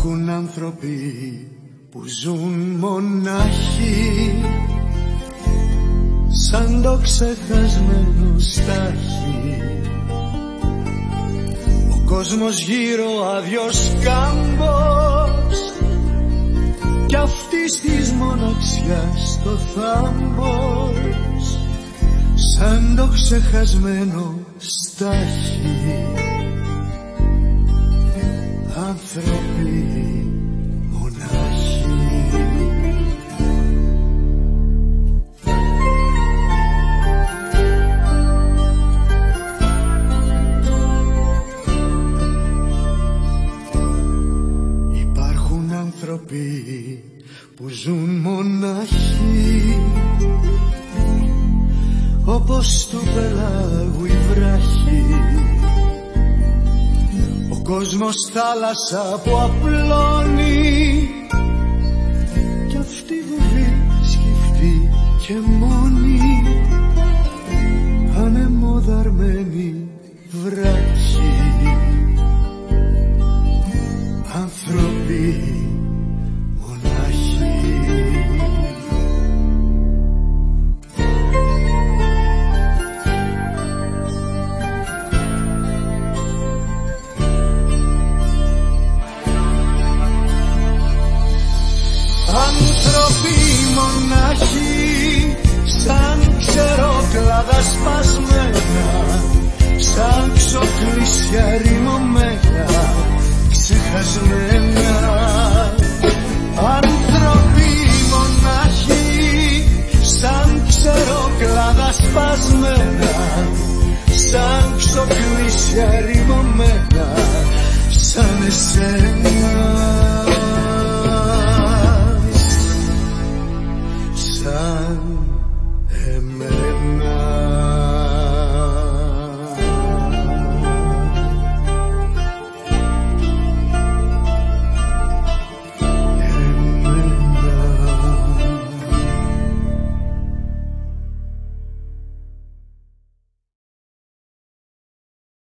Υπάρχουν άνθρωποι που ζουν μονάχοι, σαν το ξεχασμένο στάχι. Ο κόσμος γύρω άδειος κάμπος, κι αυτής της μοναξιάς το θάμπος, σαν το ξεχασμένο στάχι. Άνθρωποι μονάχοι. Υπάρχουν άνθρωποι που ζουν μονάχοι, όπως του πελάγου η βράχη. Ο κόσμος θάλασσα που απλώνει, κι αυτή βουβή σκυφτή και μόνη, ανεμοδαρμένη βράχη. Άνθρωποι μονάχοι. Άνθρωποι μονάχοι, σαν ξερόκλαδα σπασμένα, σαν ξοκλήσια ρημωμένα, ξεχασμένα. Άνθρωποι μονάχοι, σαν ξερόκλαδα σπασμένα, σαν ξοκλήσια ρημωμένα, σαν εσένα. Σαν εμένα.